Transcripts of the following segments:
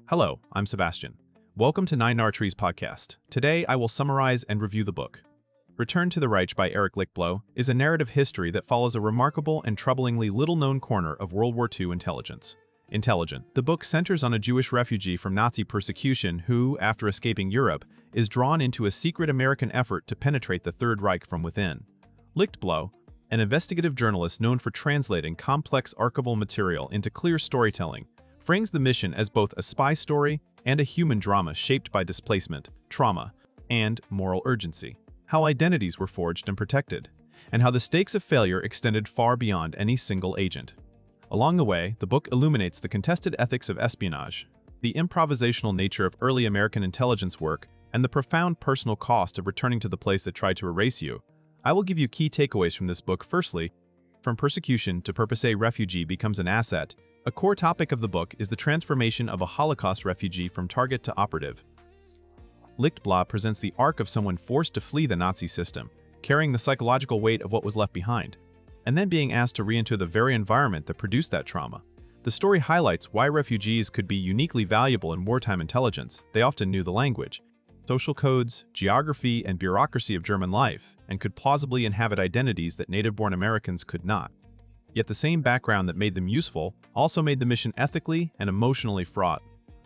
Hello, I'm Sebastian. Welcome to Nine Trees podcast. Today, I will summarize and review the book. Return to the Reich by Erich Lichtblau is a narrative history that follows a remarkable and troublingly little-known corner of World War II intelligence. Intelligent. The book centers on a Jewish refugee from Nazi persecution who, after escaping Europe, is drawn into a secret American effort to penetrate the Third Reich from within. Lichtblau, an investigative journalist known for translating complex archival material into clear storytelling, frames the mission as both a spy story and a human drama shaped by displacement, trauma, and moral urgency. How identities were forged and protected, and how the stakes of failure extended far beyond any single agent. Along the way, the book illuminates the contested ethics of espionage, the improvisational nature of early American intelligence work, and the profound personal cost of returning to the place that tried to erase you. I will give you key takeaways from this book. Firstly, from persecution to purpose, a refugee becomes an asset. A core topic of the book is the transformation of a Holocaust refugee from target to operative. Lichtblau presents the arc of someone forced to flee the Nazi system, carrying the psychological weight of what was left behind, and then being asked to re-enter the very environment that produced that trauma. The story highlights why refugees could be uniquely valuable in wartime intelligence. They often knew the language, social codes, geography, and bureaucracy of German life, and could plausibly inhabit identities that native-born Americans could not. Yet the same background that made them useful also made the mission ethically and emotionally fraught.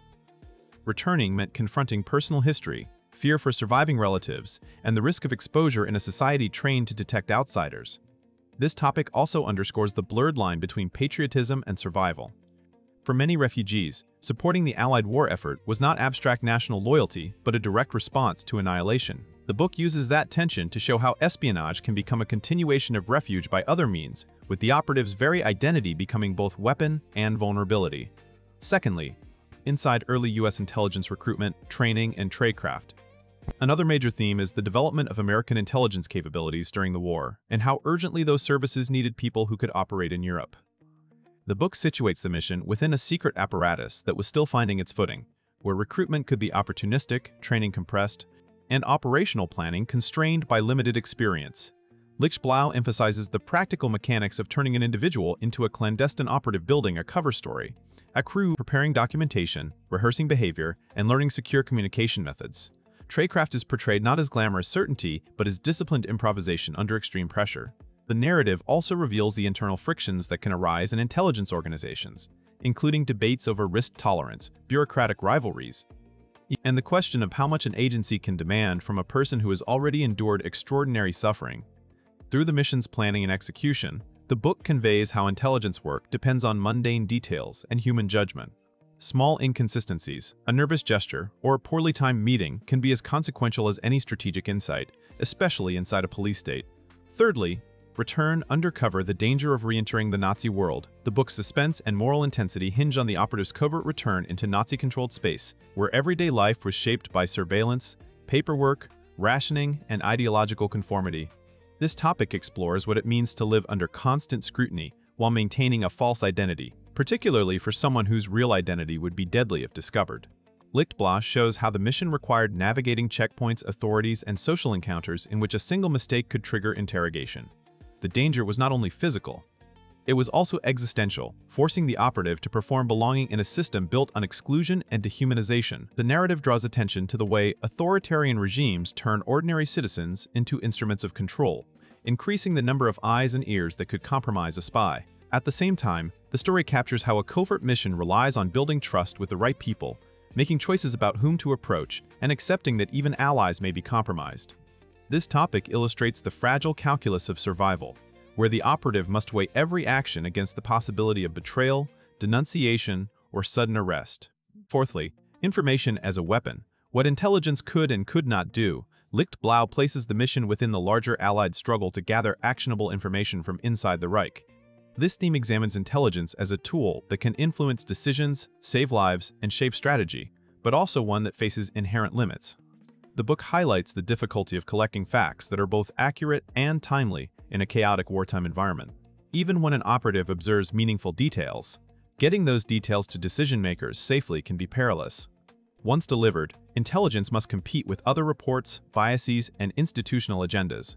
Returning meant confronting personal history, fear for surviving relatives, and the risk of exposure in a society trained to detect outsiders. This topic also underscores the blurred line between patriotism and survival. For many refugees, supporting the Allied war effort was not abstract national loyalty, but a direct response to annihilation. The book uses that tension to show how espionage can become a continuation of refuge by other means, with the operative's very identity becoming both weapon and vulnerability. Secondly, inside early U.S. intelligence recruitment, training, and tradecraft. Another major theme is the development of American intelligence capabilities during the war, and how urgently those services needed people who could operate in Europe. The book situates the mission within a secret apparatus that was still finding its footing, where recruitment could be opportunistic, training compressed, and operational planning constrained by limited experience. Lichtblau emphasizes the practical mechanics of turning an individual into a clandestine operative, building a cover story, a crew preparing documentation, rehearsing behavior, and learning secure communication methods. Tradecraft is portrayed not as glamorous certainty, but as disciplined improvisation under extreme pressure. The narrative also reveals the internal frictions that can arise in intelligence organizations, including debates over risk tolerance, bureaucratic rivalries, and the question of how much an agency can demand from a person who has already endured extraordinary suffering. Through the mission's planning and execution, the book conveys how intelligence work depends on mundane details and human judgment. Small inconsistencies, a nervous gesture, or a poorly timed meeting can be as consequential as any strategic insight, especially inside a police state. Thirdly, Return undercover, the danger of re-entering the Nazi world. The book's suspense and moral intensity hinge on the operative's covert return into Nazi-controlled space, where everyday life was shaped by surveillance, paperwork, rationing, and ideological conformity. This topic explores what it means to live under constant scrutiny while maintaining a false identity, particularly for someone whose real identity would be deadly if discovered. Lichtblau shows how the mission required navigating checkpoints, authorities, and social encounters in which a single mistake could trigger interrogation. The danger was not only physical, it was also existential, forcing the operative to perform belonging in a system built on exclusion and dehumanization. The narrative draws attention to the way authoritarian regimes turn ordinary citizens into instruments of control, increasing the number of eyes and ears that could compromise a spy. At the same time, the story captures how a covert mission relies on building trust with the right people, making choices about whom to approach, and accepting that even allies may be compromised. This topic illustrates the fragile calculus of survival, where the operative must weigh every action against the possibility of betrayal, denunciation, or sudden arrest. Fourthly, information as a weapon. What intelligence could and could not do. Lichtblau places the mission within the larger Allied struggle to gather actionable information from inside the Reich. This theme examines intelligence as a tool that can influence decisions, save lives, and shape strategy, but also one that faces inherent limits. The book highlights the difficulty of collecting facts that are both accurate and timely in a chaotic wartime environment. Even when an operative observes meaningful details, getting those details to decision-makers safely can be perilous. Once delivered, intelligence must compete with other reports, biases, and institutional agendas.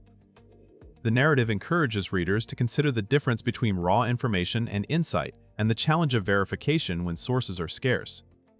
The narrative encourages readers to consider the difference between raw information and insight, and the challenge of verification when sources are scarce.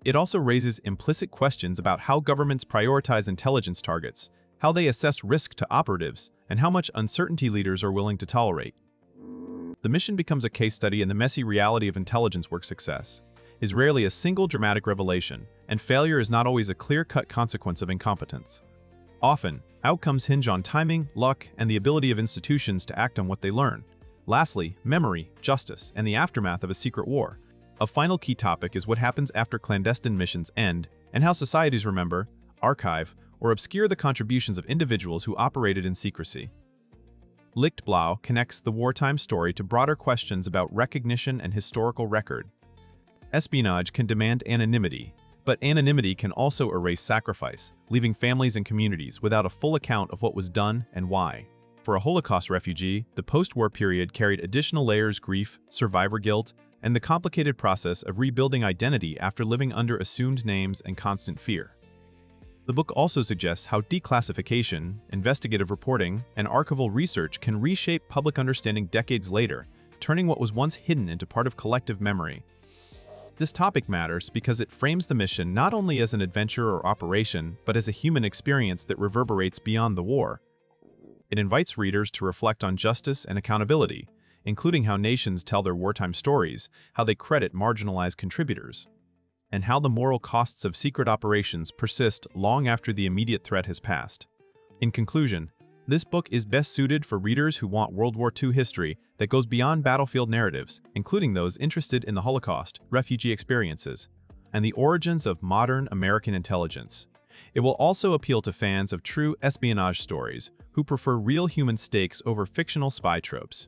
It also raises implicit questions about how governments prioritize intelligence targets, how they assess risk to operatives, and how much uncertainty leaders are willing to tolerate. The mission becomes a case study in the messy reality of intelligence work. Success is rarely a single dramatic revelation, and failure is not always a clear-cut consequence of incompetence. Often, outcomes hinge on timing, luck, and the ability of institutions to act on what they learn. Lastly, memory, justice, and the aftermath of a secret war. A final key topic is what happens after clandestine missions end, and how societies remember, archive, or obscure the contributions of individuals who operated in secrecy. Licht Blau connects the wartime story to broader questions about recognition and historical record. Espionage can demand anonymity, but anonymity can also erase sacrifice, leaving families and communities without a full account of what was done and why. For a Holocaust refugee, the post-war period carried additional layers: grief, survivor guilt, and the complicated process of rebuilding identity after living under assumed names and constant fear. The book also suggests how declassification, investigative reporting, and archival research can reshape public understanding decades later, turning what was once hidden into part of collective memory. This topic matters because it frames the mission not only as an adventure or operation, but as a human experience that reverberates beyond the war. It invites readers to reflect on justice and accountability, including how nations tell their wartime stories, how they credit marginalized contributors, and how the moral costs of secret operations persist long after the immediate threat has passed. In conclusion, this book is best suited for readers who want World War II history that goes beyond battlefield narratives, including those interested in the Holocaust, refugee experiences, and the origins of modern American intelligence. It will also appeal to fans of true espionage stories who prefer real human stakes over fictional spy tropes.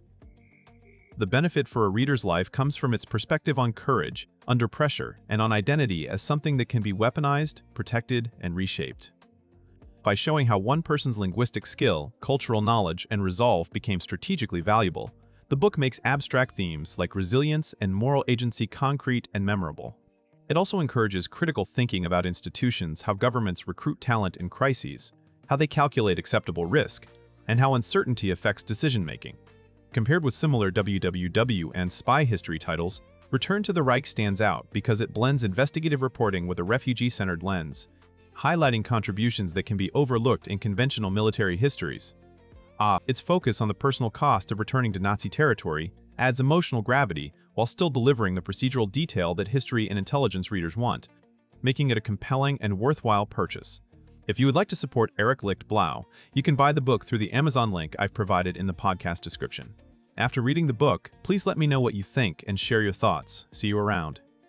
The benefit for a reader's life comes from its perspective on courage, under pressure, and on identity as something that can be weaponized, protected, and reshaped. By showing how one person's linguistic skill, cultural knowledge, and resolve became strategically valuable, the book makes abstract themes like resilience and moral agency concrete and memorable. It also encourages critical thinking about institutions, how governments recruit talent in crises, how they calculate acceptable risk, and how uncertainty affects decision-making. Compared with similar WWW and spy history titles, Return to the Reich stands out because it blends investigative reporting with a refugee-centered lens, highlighting contributions that can be overlooked in conventional military histories. Its focus on the personal cost of returning to Nazi territory adds emotional gravity while still delivering the procedural detail that history and intelligence readers want, making it a compelling and worthwhile purchase. If you would like to support Eric Licht Blau, you can buy the book through the Amazon link I've provided in the podcast description. After reading the book, please let me know what you think and share your thoughts. See you around.